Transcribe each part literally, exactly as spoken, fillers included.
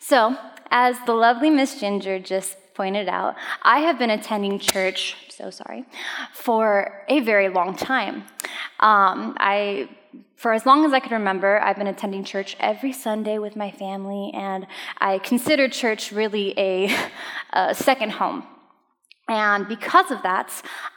So, as the lovely Miss Ginger just pointed out, I have been attending church, so sorry, for a very long time. Um, I, for as long as I can remember, I've been attending church every Sunday with my family, and I consider church really a, a second home. And because of that,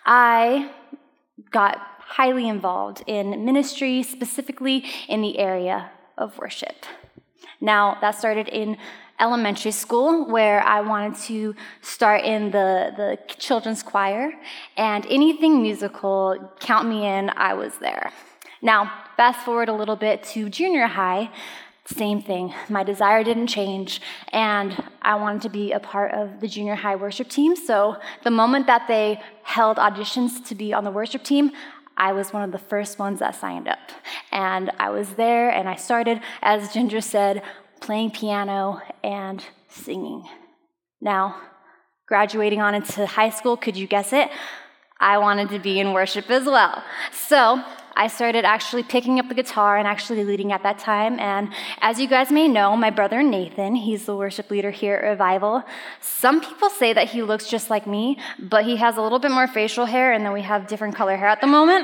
I got highly involved in ministry, specifically in the area of worship. Now, that started in elementary school, where I wanted to start in the, the children's choir, and anything musical, count me in, I was there. Now, fast forward a little bit to junior high, same thing. My desire didn't change, and I wanted to be a part of the junior high worship team, so the moment that they held auditions to be on the worship team, I was one of the first ones that signed up. And I was there, and I started, as Ginger said, playing piano and singing. Now, graduating on into high school, could you guess it? I wanted to be in worship as well. So I started actually picking up the guitar and actually leading at that time. And as you guys may know, my brother Nathan, he's the worship leader here at Revival. Some people say that he looks just like me, but he has a little bit more facial hair, and then we have different color hair at the moment.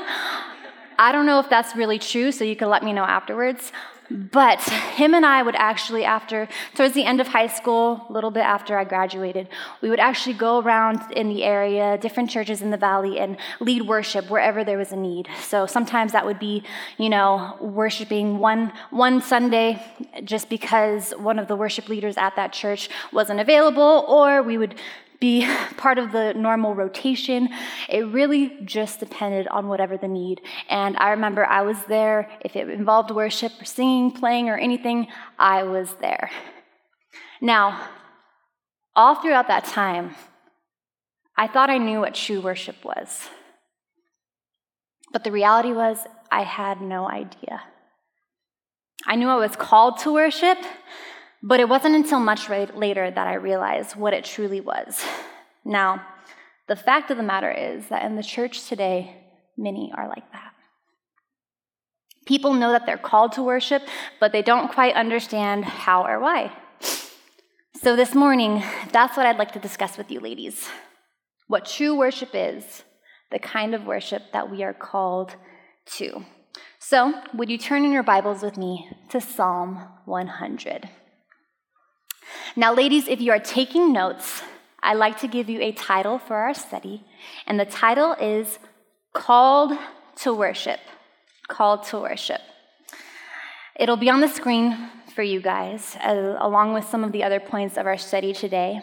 I don't know if that's really true, so you can let me know afterwards. But him and I would actually, after, towards the end of high school, a little bit after I graduated, we would actually go around in the area, different churches in the valley, and lead worship wherever there was a need. So sometimes that would be, you know, worshiping one, one Sunday just because one of the worship leaders at that church wasn't available, or we would be part of the normal rotation. It really just depended on whatever the need. And I remember I was there. If it involved worship or singing, playing, or anything, I was there. Now, all throughout that time, I thought I knew what true worship was. But the reality was, I had no idea. I knew I was called to worship, but it wasn't until much later that I realized what it truly was. Now, the fact of the matter is that in the church today, many are like that. People know that they're called to worship, but they don't quite understand how or why. So this morning, that's what I'd like to discuss with you, ladies. What true worship is, the kind of worship that we are called to. So, would you turn in your Bibles with me to Psalm one hundred? Now, ladies, if you are taking notes, I'd like to give you a title for our study, and the title is Called to Worship. Called to Worship. It'll be on the screen for you guys, uh, along with some of the other points of our study today.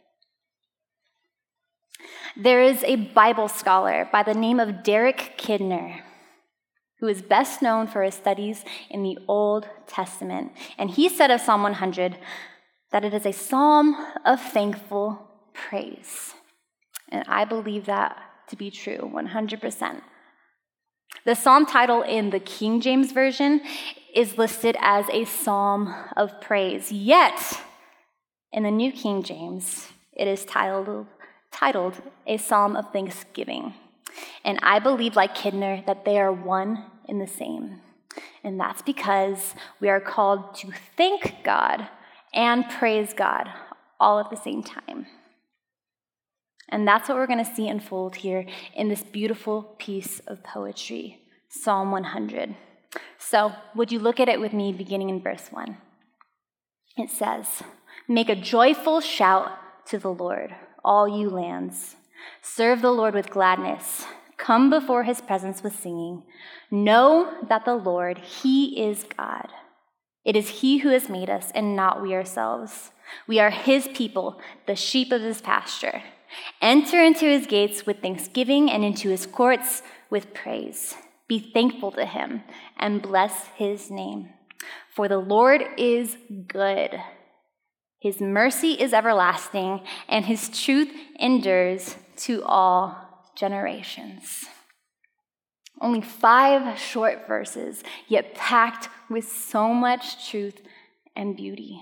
There is a Bible scholar by the name of Derek Kidner, who is best known for his studies in the Old Testament, and he said of Psalm one hundred, that it is a psalm of thankful praise. And I believe that to be true, one hundred percent. The psalm title in the King James Version is listed as a psalm of praise, yet in the New King James, it is titled, titled a psalm of thanksgiving. And I believe, like Kidner, that they are one in the same. And that's because we are called to thank God and praise God all at the same time. And that's what we're going to see unfold here in this beautiful piece of poetry, Psalm one hundred. So, would you look at it with me beginning in verse one? It says, "Make a joyful shout to the Lord, all you lands. Serve the Lord with gladness. Come before his presence with singing. Know that the Lord, he is God. It is he who has made us, and not we ourselves. We are his people, the sheep of his pasture. Enter into his gates with thanksgiving and into his courts with praise. Be thankful to him and bless his name. For the Lord is good. His mercy is everlasting, and his truth endures to all generations." Only five short verses, yet packed with so much truth and beauty.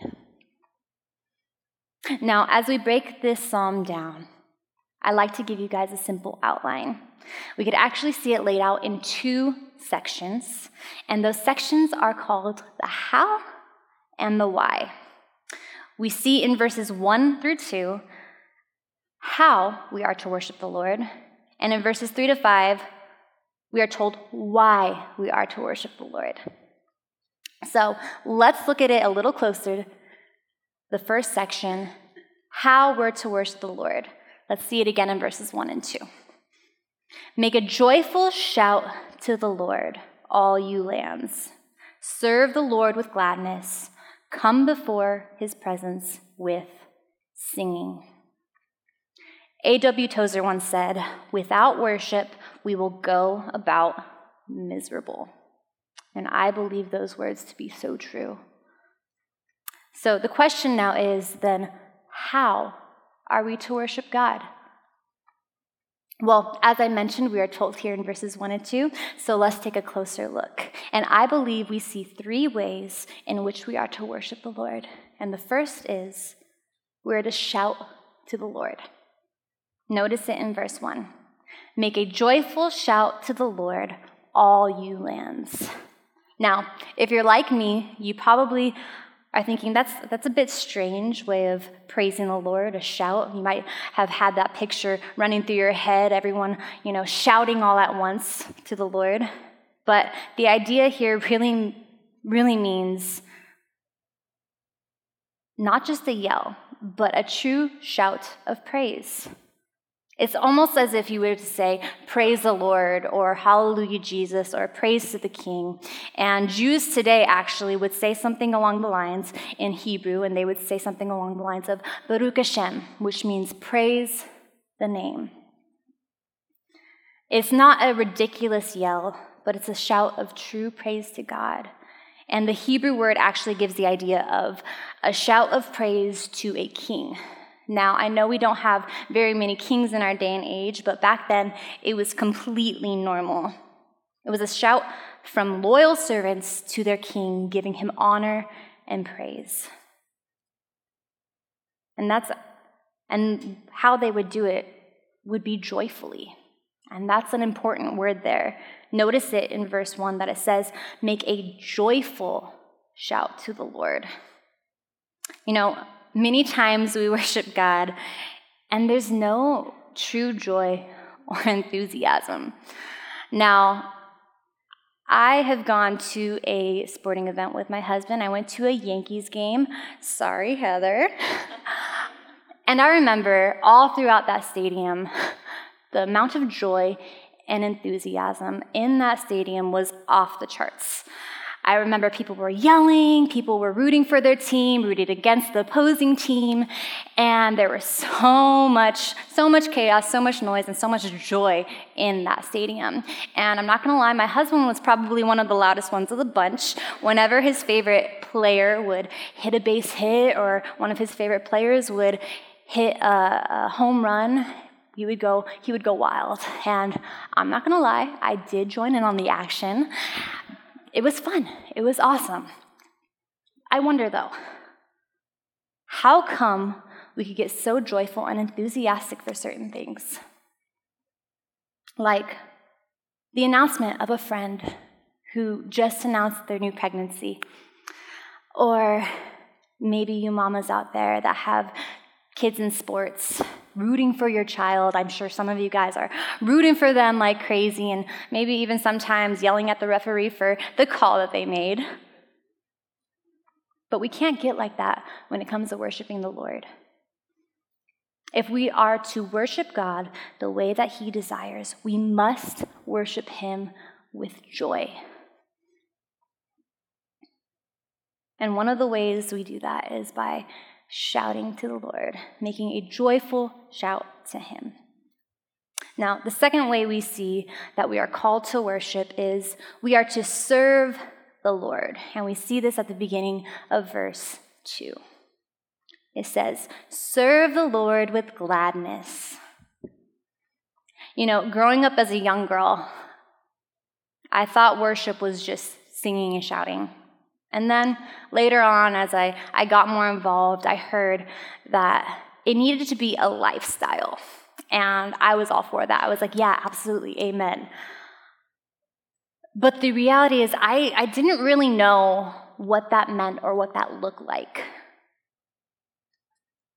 Now, as we break this psalm down, I'd like to give you guys a simple outline. We could actually see it laid out in two sections, and those sections are called the how and the why. We see in verses one through two how we are to worship the Lord. And in verses three to five, we are told why we are to worship the Lord. So let's look at it a little closer. The first section, how we're to worship the Lord. Let's see it again in verses one and two. Make a joyful shout to the Lord, all you lands. Serve the Lord with gladness. Come before his presence with singing. A W Tozer once said, without worship, we will go about miserable. And I believe those words to be so true. So the question now is then, how are we to worship God? Well, as I mentioned, we are told here in verses one and two, so let's take a closer look. And I believe we see three ways in which we are to worship the Lord. And the first is we're to shout to the Lord. Notice it in verse one. Make a joyful shout to the Lord, all you lands. Now, if you're like me, you probably are thinking that's that's a bit strange way of praising the Lord, a shout. You might have had that picture running through your head, everyone, you know, shouting all at once to the Lord. But the idea here really, really means not just a yell, but a true shout of praise. It's almost as if you were to say, praise the Lord, or hallelujah, Jesus, or praise to the King. And Jews today actually would say something along the lines in Hebrew, and they would say something along the lines of Baruch Hashem, which means praise the name. It's not a ridiculous yell, but it's a shout of true praise to God. And the Hebrew word actually gives the idea of a shout of praise to a king. Now, I know we don't have very many kings in our day and age, but back then it was completely normal. It was a shout from loyal servants to their king, giving him honor and praise. And that's and how they would do it would be joyfully. And that's an important word there. Notice it in verse one that it says, make a joyful shout to the Lord. You know, many times we worship God, and there's no true joy or enthusiasm. Now, I have gone to a sporting event with my husband. I went to a Yankees game. Sorry, Heather. And I remember all throughout that stadium, the amount of joy and enthusiasm in that stadium was off the charts. I remember people were yelling, people were rooting for their team, rooted against the opposing team, and there was so much, so much chaos, so much noise, and so much joy in that stadium. And I'm not gonna lie, my husband was probably one of the loudest ones of the bunch. Whenever his favorite player would hit a base hit, or one of his favorite players would hit a, a home run, he would go, he would go wild. And I'm not gonna lie, I did join in on the action. It was fun. It was awesome. I wonder, though, how come we could get so joyful and enthusiastic for certain things? Like the announcement of a friend who just announced their new pregnancy. Or maybe you mamas out there that have kids in sports, rooting for your child. I'm sure some of you guys are rooting for them like crazy, and maybe even sometimes yelling at the referee for the call that they made. But we can't get like that when it comes to worshiping the Lord. If we are to worship God the way that he desires, we must worship him with joy. And one of the ways we do that is by shouting to the Lord, making a joyful shout to him. Now, the second way we see that we are called to worship is we are to serve the Lord. And we see this at the beginning of verse two. It says, serve the Lord with gladness. You know, growing up as a young girl, I thought worship was just singing and shouting. And then later on, as I, I got more involved, I heard that it needed to be a lifestyle. And I was all for that. I was like, yeah, absolutely, amen. But the reality is I, I didn't really know what that meant or what that looked like.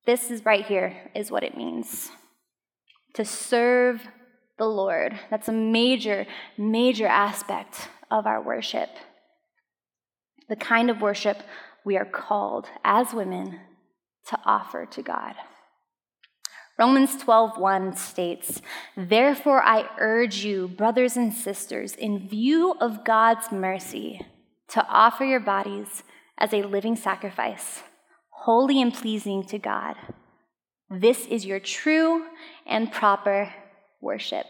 This is right here is what it means to serve the Lord. That's a major, major aspect of our worship. The kind of worship we are called as women to offer to God. Romans twelve one states, "Therefore I urge you, brothers and sisters, in view of God's mercy, to offer your bodies as a living sacrifice, holy and pleasing to God. This is your true and proper worship."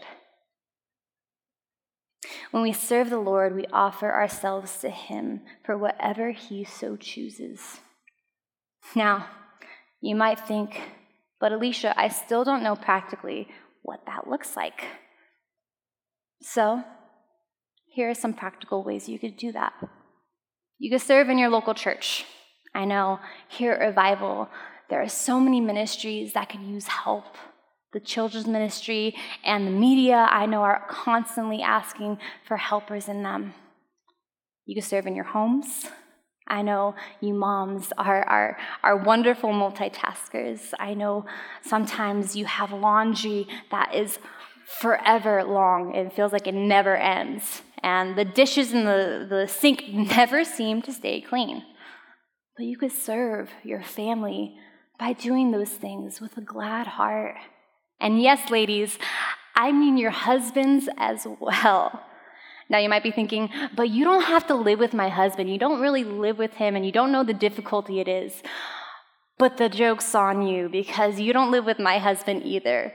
When we serve the Lord, we offer ourselves to him for whatever he so chooses. Now, you might think, but Alicia, I still don't know practically what that looks like. So, here are some practical ways you could do that. You could serve in your local church. I know here at Revival, there are so many ministries that could use help. The children's ministry and the media, I know, are constantly asking for helpers in them. You could serve in your homes. I know you moms are, are, are wonderful multitaskers. I know sometimes you have laundry that is forever long. It feels like it never ends. And the dishes in the, the sink never seem to stay clean. But you could serve your family by doing those things with a glad heart. And yes, ladies, I mean your husbands as well. Now you might be thinking, but you don't have to live with my husband. You don't really live with him, and you don't know the difficulty it is. But the joke's on you, because you don't live with my husband either.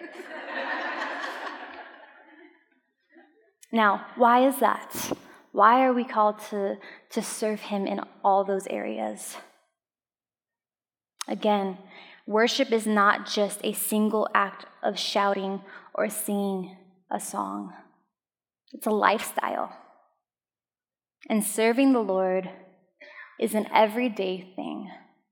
Now, why is that? Why are we called to, to serve him in all those areas? Again, worship is not just a single act of shouting or singing a song. It's a lifestyle. And serving the Lord is an everyday thing.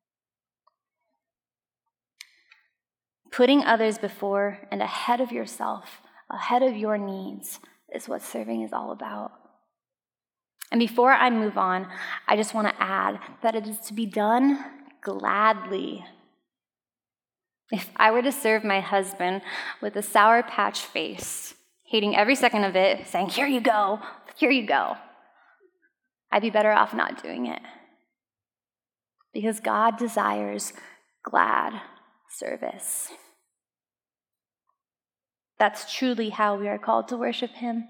Putting others before and ahead of yourself, ahead of your needs, is what serving is all about. And before I move on, I just want to add that it is to be done gladly. If I were to serve my husband with a Sour Patch face, hating every second of it, saying, "Here you go, here you go," I'd be better off not doing it. Because God desires glad service. That's truly how we are called to worship him.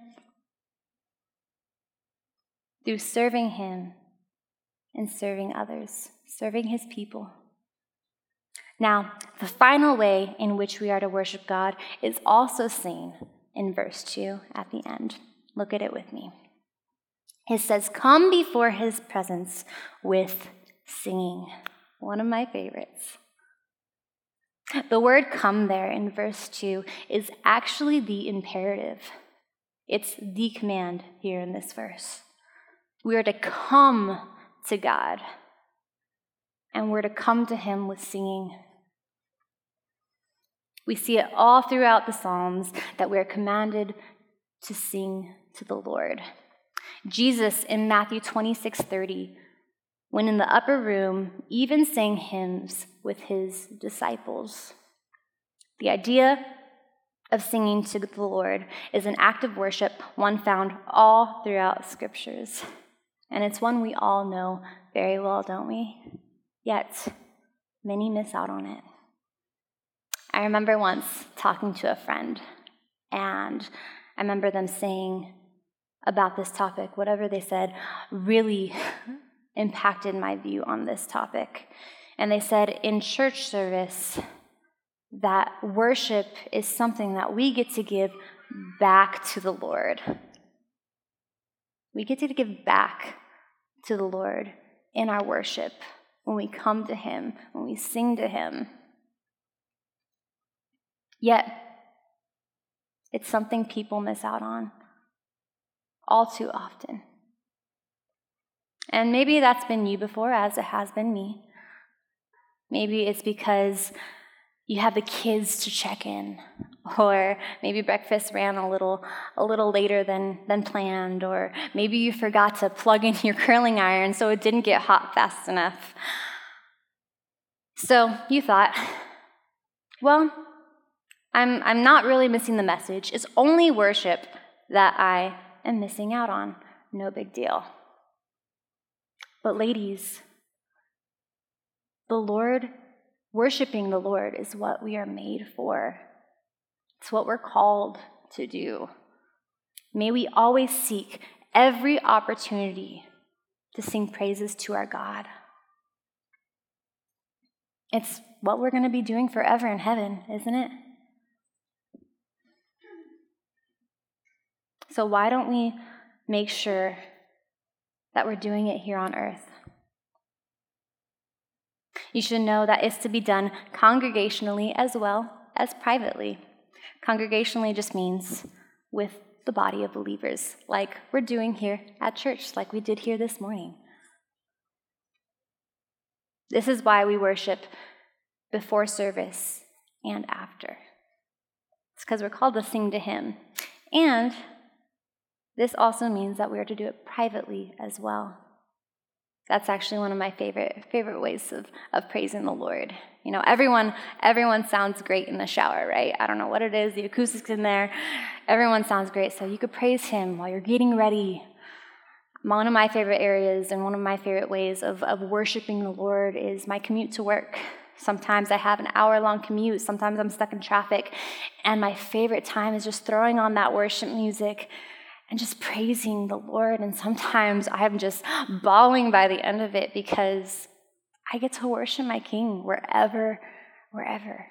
Through serving him and serving others, serving his people. Now, the final way in which we are to worship God is also seen in verse two at the end. Look at it with me. It says, "Come before his presence with singing." One of my favorites. The word "come" there in verse two is actually the imperative. It's the command here in this verse. We are to come to God, and we're to come to him with singing. We see it all throughout the Psalms that we are commanded to sing to the Lord. Jesus in Matthew twenty-six thirty, when in the upper room, even sang hymns with his disciples. The idea of singing to the Lord is an act of worship, one found all throughout scriptures. And it's one we all know very well, don't we? Yet, many miss out on it. I remember once talking to a friend, and I remember them saying about this topic, whatever they said really impacted my view on this topic. And they said in church service that worship is something that we get to give back to the Lord. We get to give back to the Lord in our worship when we come to him, when we sing to him. Yet, it's something people miss out on all too often. And maybe that's been you before, as it has been me. Maybe it's because you have the kids to check in, or maybe breakfast ran a little a little later than, than planned, or maybe you forgot to plug in your curling iron so it didn't get hot fast enough. So you thought, Well, I'm, I'm not really missing the message. It's only worship that I am missing out on. No big deal. But ladies, the Lord, worshiping the Lord is what we are made for. It's what we're called to do. May we always seek every opportunity to sing praises to our God. It's what we're going to be doing forever in heaven, isn't it? So why don't we make sure that we're doing it here on earth? You should know that it's to be done congregationally as well as privately. Congregationally just means with the body of believers, like we're doing here at church, like we did here this morning. This is why we worship before service and after. It's because we're called to sing to Him. And this also means that we are to do it privately as well. That's actually one of my favorite favorite ways of, of praising the Lord. You know, everyone everyone sounds great in the shower, right? I don't know what it is, the acoustics in there. Everyone sounds great, so you could praise Him while you're getting ready. One of my favorite areas and one of my favorite ways of, of worshiping the Lord is my commute to work. Sometimes I have an hour-long commute. Sometimes I'm stuck in traffic. And my favorite time is just throwing on that worship music and just praising the Lord. And sometimes I'm just bawling by the end of it because I get to worship my King wherever, wherever.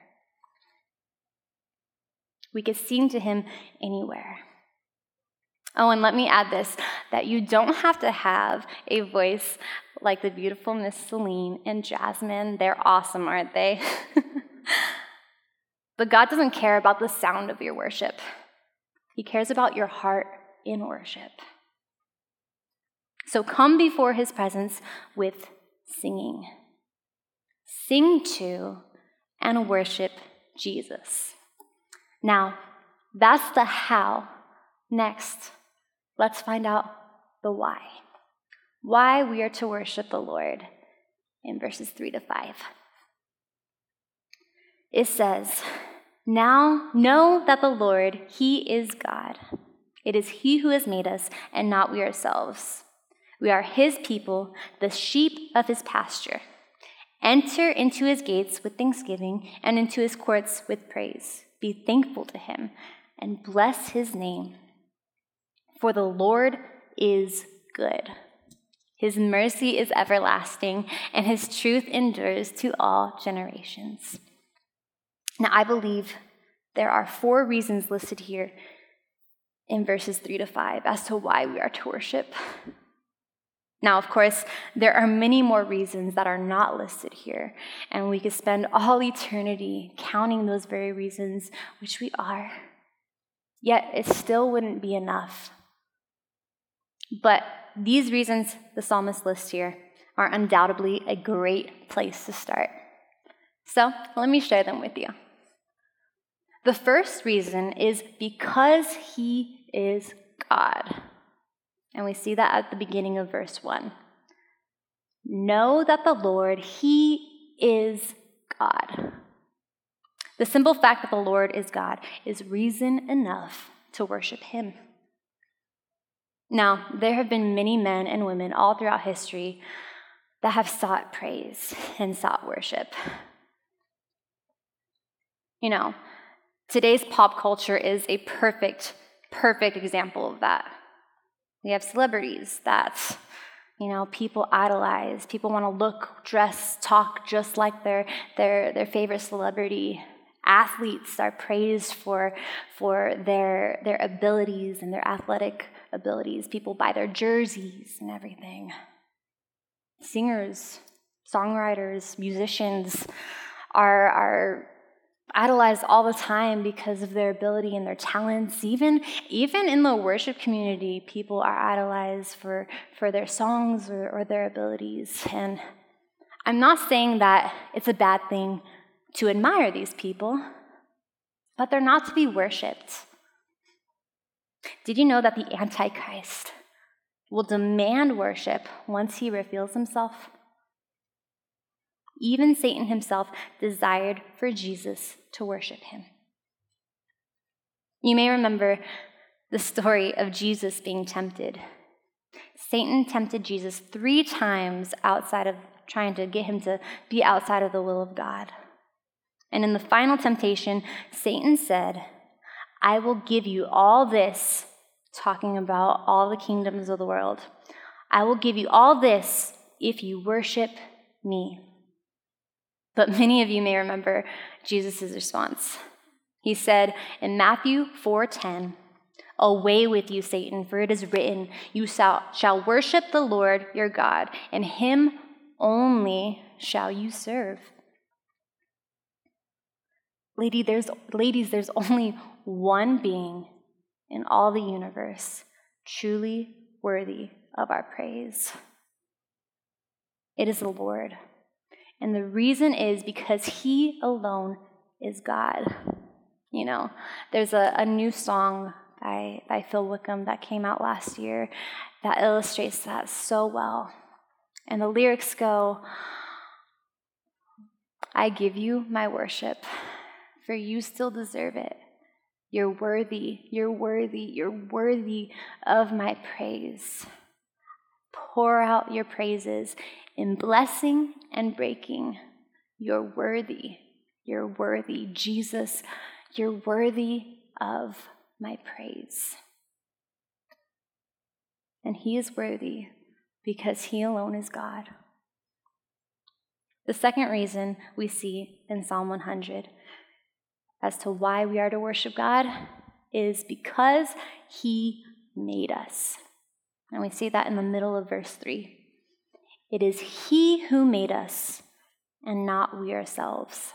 We can sing to Him anywhere. Oh, and let me add this, that you don't have to have a voice like the beautiful Miss Celine and Jasmine. They're awesome, aren't they? But God doesn't care about the sound of your worship. He cares about your heart in worship. So come before His presence with singing. Sing to and worship Jesus. Now, that's the how. Next, let's find out the why. Why we are to worship the Lord in verses three to five. It says, "Now know that the Lord, He is God. It is He who has made us, and not we ourselves. We are His people, the sheep of His pasture. Enter into His gates with thanksgiving and into His courts with praise. Be thankful to Him and bless His name. For the Lord is good. His mercy is everlasting, and His truth endures to all generations." Now, I believe there are four reasons listed here in verses three to five as to why we are to worship. Now, of course, there are many more reasons that are not listed here, and we could spend all eternity counting those very reasons, which we are. Yet, it still wouldn't be enough. But these reasons the psalmist lists here are undoubtedly a great place to start. So, let me share them with you. The first reason is because He is God. And we see that at the beginning of verse one. Know that the Lord, He is God. The simple fact that the Lord is God is reason enough to worship Him. Now, there have been many men and women all throughout history that have sought praise and sought worship. You know, today's pop culture is a perfect, perfect example of that. We have celebrities that, you know, people idolize. People want to look, dress, talk just like their their their favorite celebrity. Athletes are praised for for their their abilities and their athletic abilities. People buy their jerseys and everything. Singers, songwriters, musicians are are idolized all the time because of their ability and their talents. Even, even in the worship community, people are idolized for, for their songs or, or their abilities. And I'm not saying that it's a bad thing to admire these people, but they're not to be worshipped. Did you know that the Antichrist will demand worship once he reveals himself? Even Satan himself desired for Jesus to worship him. You may remember the story of Jesus being tempted. Satan tempted Jesus three times outside of trying to get him to be outside of the will of God. And in the final temptation, Satan said, I will give you all this, talking about all the kingdoms of the world. I will give you all this if you worship me. But many of you may remember Jesus' response. He said in Matthew four ten, away with you, Satan, for it is written, you shall, shall worship the Lord your God, and him only shall you serve. Lady, there's, ladies, there's only one being in all the universe truly worthy of our praise. It is the Lord. And the reason is because he alone is God. You know, there's a, a new song by, by Phil Wickham that came out last year that illustrates that so well. And the lyrics go, I give you my worship, for you still deserve it. You're worthy, you're worthy, you're worthy of my praise. Pour out your praises in blessing and breaking. You're worthy, you're worthy. Jesus, you're worthy of my praise. And he is worthy because he alone is God. The second reason we see in Psalm one hundred as to why we are to worship God is because he made us. And we see that in the middle of verse three. It is he who made us and not we ourselves.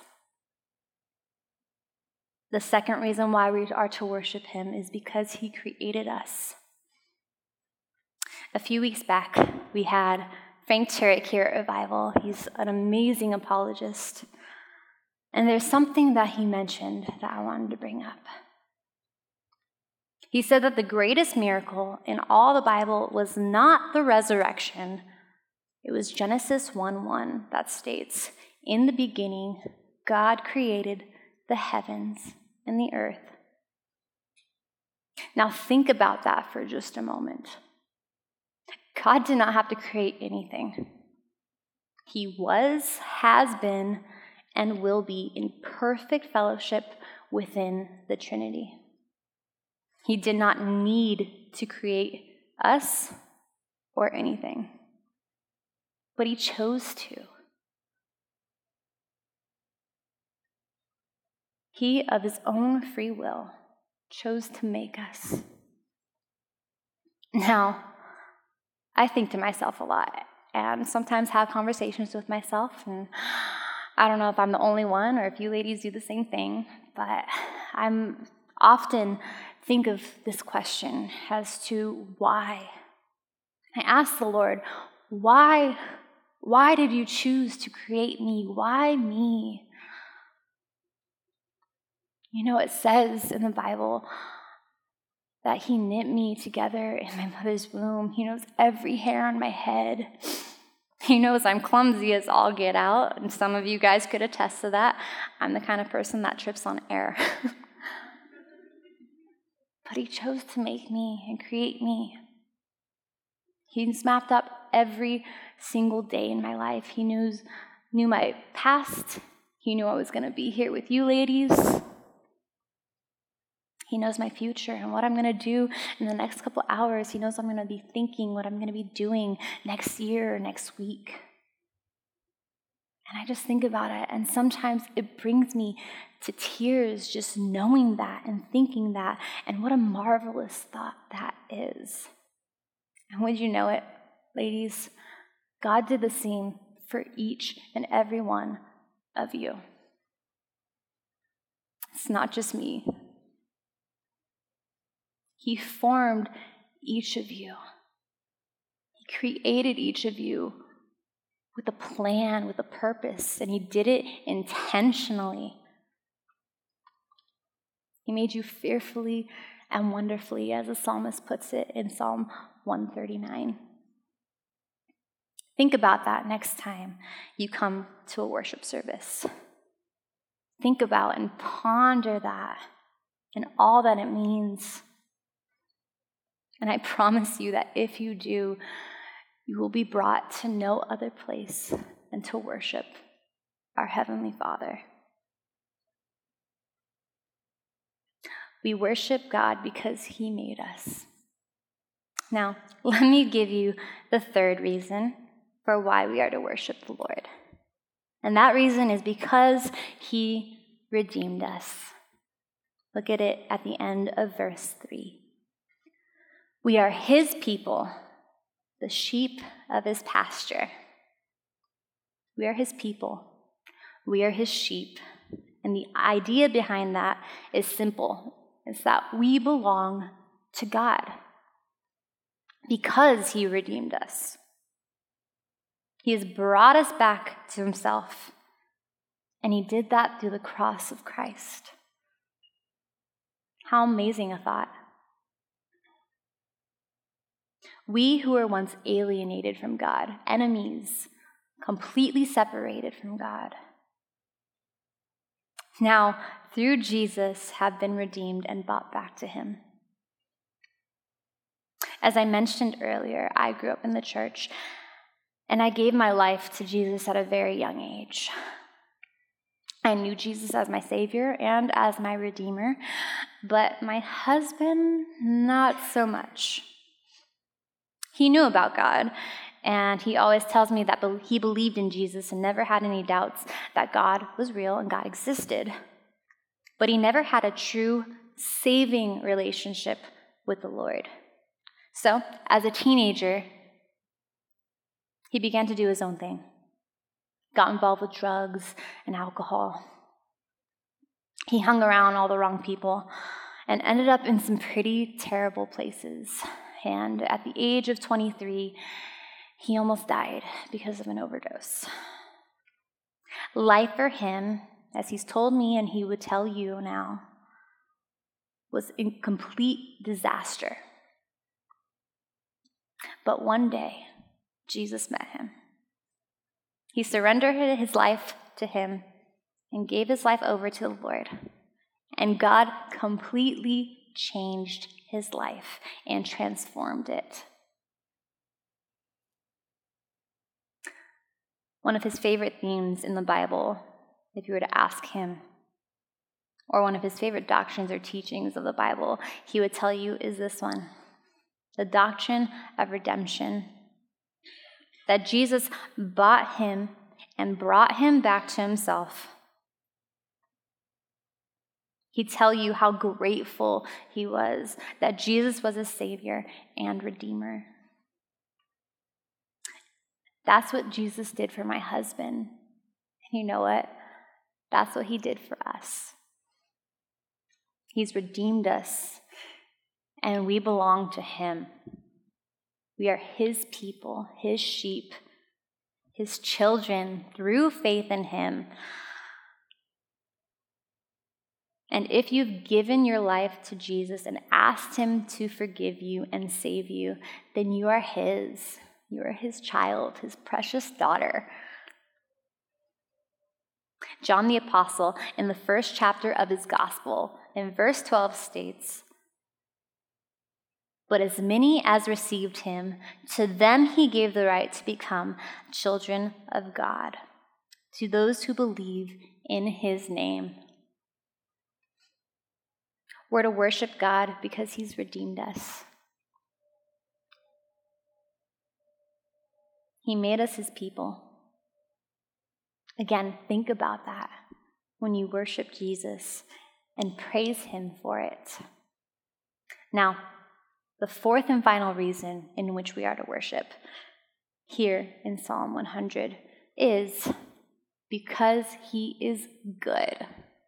The second reason why we are to worship him is because he created us. A few weeks back, we had Frank Turek here at Revival. He's an amazing apologist. And there's something that he mentioned that I wanted to bring up. He said that the greatest miracle in all the Bible was not the resurrection. It was Genesis one one that states, in the beginning, God created the heavens and the earth. Now think about that for just a moment. God did not have to create anything. He was, has been, and will be in perfect fellowship within the Trinity. He did not need to create us or anything, but he chose to. He, of his own free will, chose to make us. Now, I think to myself a lot, and sometimes have conversations with myself, and I don't know if I'm the only one or if you ladies do the same thing, but I'm often think of this question as to why. I ask the Lord, why, why did you choose to create me? Why me? You know, it says in the Bible that he knit me together in my mother's womb. He knows every hair on my head. He knows I'm clumsy as all get out, and some of you guys could attest to that. I'm the kind of person that trips on air. But he chose to make me and create me. He's mapped up every single day in my life. He knew, knew my past. He knew I was going to be here with you ladies. He knows my future and what I'm going to do in the next couple hours. He knows I'm going to be thinking, what I'm going to be doing next year or next week. And I just think about it, and sometimes it brings me to tears just knowing that and thinking that, and what a marvelous thought that is. And would you know it, ladies? God did the same for each and every one of you. It's not just me. He formed each of you. He created each of you with a plan, with a purpose, and he did it intentionally. He made you fearfully and wonderfully, as the psalmist puts it in Psalm one thirty-nine. Think about that next time you come to a worship service. Think about and ponder that and all that it means. And I promise you that if you do, you will be brought to no other place than to worship our Heavenly Father. We worship God because He made us. Now, let me give you the third reason for why we are to worship the Lord. And that reason is because He redeemed us. Look at it at the end of verse three. We are His people, the sheep of His pasture. We are His people. We are His sheep. And the idea behind that is simple. It's that we belong to God because He redeemed us. He has brought us back to Himself, and He did that through the cross of Christ. How amazing a thought. We who were once alienated from God, enemies, completely separated from God, now, through Jesus, have been redeemed and brought back to Him. As I mentioned earlier, I grew up in the church, and I gave my life to Jesus at a very young age. I knew Jesus as my Savior and as my Redeemer, but my husband, not so much. He knew about God, and he always tells me that he believed in Jesus and never had any doubts that God was real and God existed. But he never had a true saving relationship with the Lord. So, as a teenager, he began to do his own thing. Got involved with drugs and alcohol. He hung around all the wrong people and ended up in some pretty terrible places. And at the age of twenty-three, he almost died because of an overdose. Life for him, as he's told me and he would tell you now, was in complete disaster. But one day, Jesus met him. He surrendered his life to Him and gave his life over to the Lord. And God completely changed his life and transformed it. One of his favorite themes in the Bible, if you were to ask him, or one of his favorite doctrines or teachings of the Bible, he would tell you is this one: the doctrine of redemption. That Jesus bought him and brought him back to himself. He'd tell you how grateful he was that Jesus was a Savior and Redeemer. That's what Jesus did for my husband. And you know what? That's what He did for us. He's redeemed us, and we belong to Him. We are His people, His sheep, His children through faith in Him. And if you've given your life to Jesus and asked Him to forgive you and save you, then you are His. You are His child, His precious daughter. John the Apostle, in the first chapter of his gospel, in verse twelve states, "But as many as received Him, to them He gave the right to become children of God, to those who believe in His name." We're to worship God because He's redeemed us. He made us His people. Again, think about that when you worship Jesus and praise Him for it. Now, the fourth and final reason in which we are to worship here in Psalm one hundred is because He is good.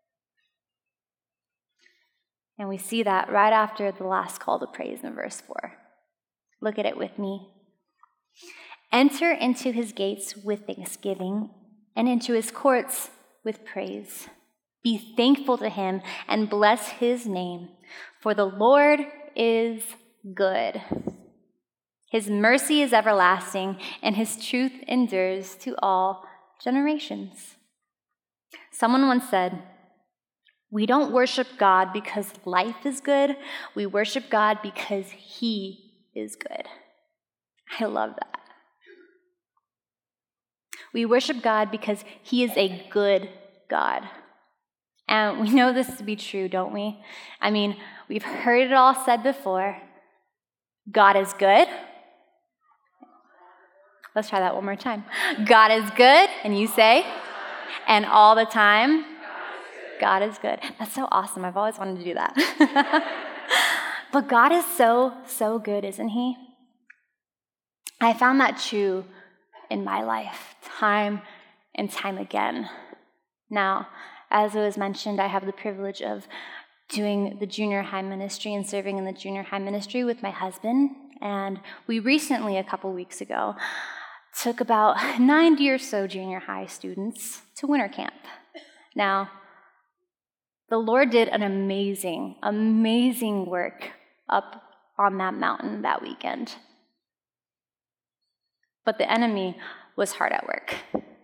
And we see that right after the last call to praise in verse four. Look at it with me. "Enter into His gates with thanksgiving and into His courts with praise. Be thankful to Him and bless His name, for the Lord is good. His mercy is everlasting, and his truth endures to all generations. Someone once said, "We don't worship God because life is good. We worship God because he is good." I love that. We worship God because he is a good God. And we know this to be true, don't we? I mean, we've heard it all said before. God is good. Let's try that one more time. God is good, and you say, and all the time, God is good. That's so awesome. I've always wanted to do that. But God is so, so good, isn't he? I found that true in my life, time and time again. Now, as it was mentioned, I have the privilege of doing the junior high ministry and serving in the junior high ministry with my husband. And we recently, a couple weeks ago, took about ninety or so junior high students to winter camp. Now, the Lord did an amazing, amazing work up on that mountain that weekend. But the enemy was hard at work.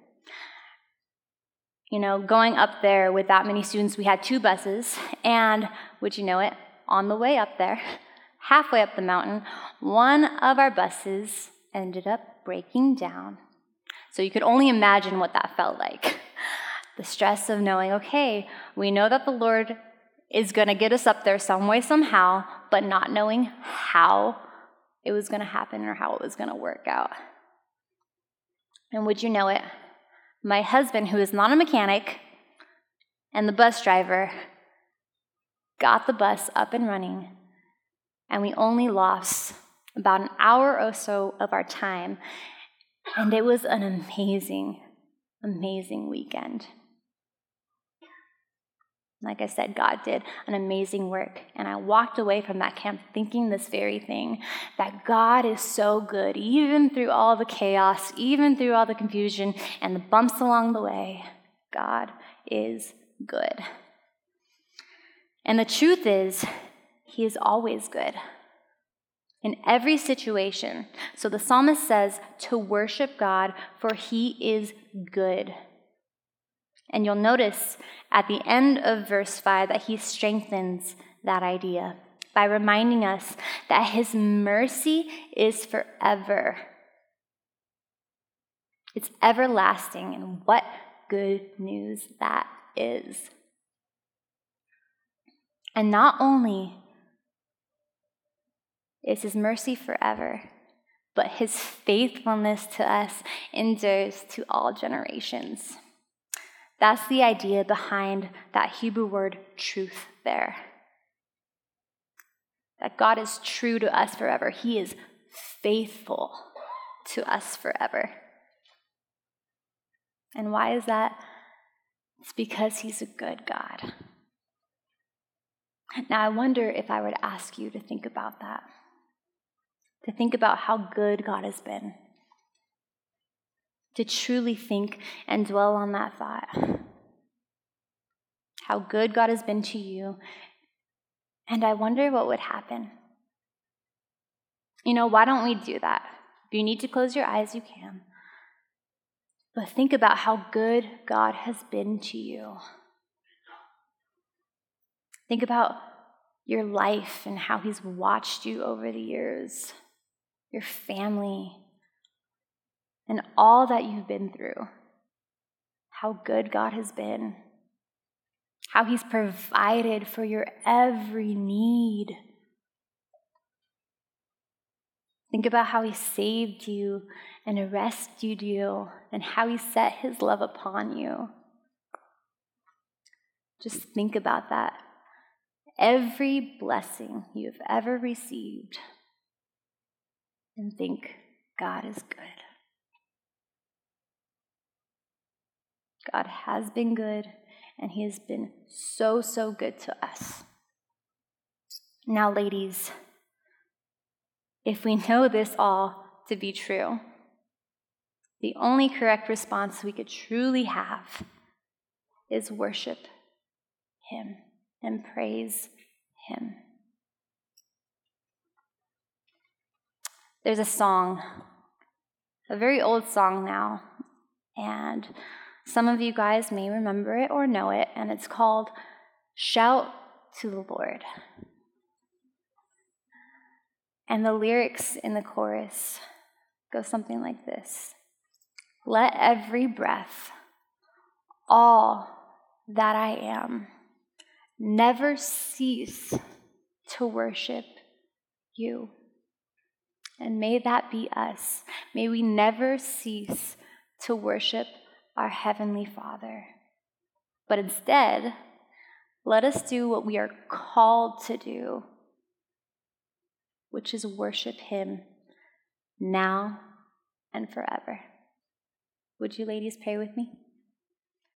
You know, going up there with that many students, we had two buses, and would you know it, on the way up there, halfway up the mountain, one of our buses ended up breaking down. So you could only imagine what that felt like. The stress of knowing, okay, we know that the Lord is going to get us up there some way, somehow, but not knowing how it was going to happen or how it was going to work out. And would you know it, my husband, who is not a mechanic, and the bus driver got the bus up and running, and we only lost about an hour or so of our time, and it was an amazing, amazing weekend. Like I said, God did an amazing work, and I walked away from that camp thinking this very thing, that God is so good, even through all the chaos, even through all the confusion and the bumps along the way. God is good. And the truth is, he is always good in every situation. So the psalmist says to worship God, for he is good. And you'll notice at the end of verse five that he strengthens that idea by reminding us that his mercy is forever. It's everlasting, and what good news that is. And not only is his mercy forever, but his faithfulness to us endures to all generations. That's the idea behind that Hebrew word truth there. That God is true to us forever. He is faithful to us forever. And why is that? It's because he's a good God. Now, I wonder if I were to ask you to think about that, to think about how good God has been, to truly think and dwell on that thought, how good God has been to you, and I wonder what would happen. You know, why don't we do that? If you need to close your eyes, you can. But think about how good God has been to you. Think about your life and how he's watched you over the years, your family, and all that you've been through. How good God has been. How he's provided for your every need. Think about how he saved you and rescued you and how he set his love upon you. Just think about that. Every blessing you've ever received, and think, God is good. God has been good, and he has been so, so good to us. Now, ladies, if we know this all to be true, the only correct response we could truly have is worship him and praise him. There's a song, a very old song now, and some of you guys may remember it or know it, and it's called Shout to the Lord. And the lyrics in the chorus go something like this. Let every breath, all that I am, never cease to worship you. And may that be us. May we never cease to worship our Heavenly Father. But instead, let us do what we are called to do, which is worship Him now and forever. Would you ladies pray with me?